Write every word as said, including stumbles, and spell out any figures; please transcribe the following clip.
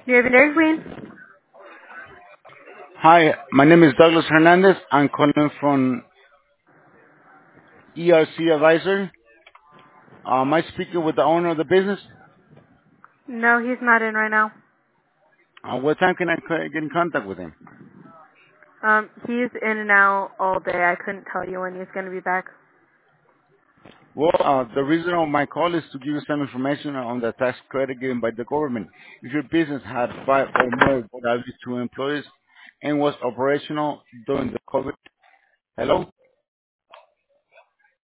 Do you have a Dairy Queen? Hi, my name is Douglas Hernandez. I'm calling from E R C Advisor. Uh, am I speaking with the owner of the business? No, he's not in right now. Uh, what time can I co- get in contact with him? Um, he's in and out all day. I couldn't tell you when he's going to be back. Well, uh, the reason of my call is to give you some information on the tax credit given by the government. If your business had five or more W two employees and was operational during the COVID, hello?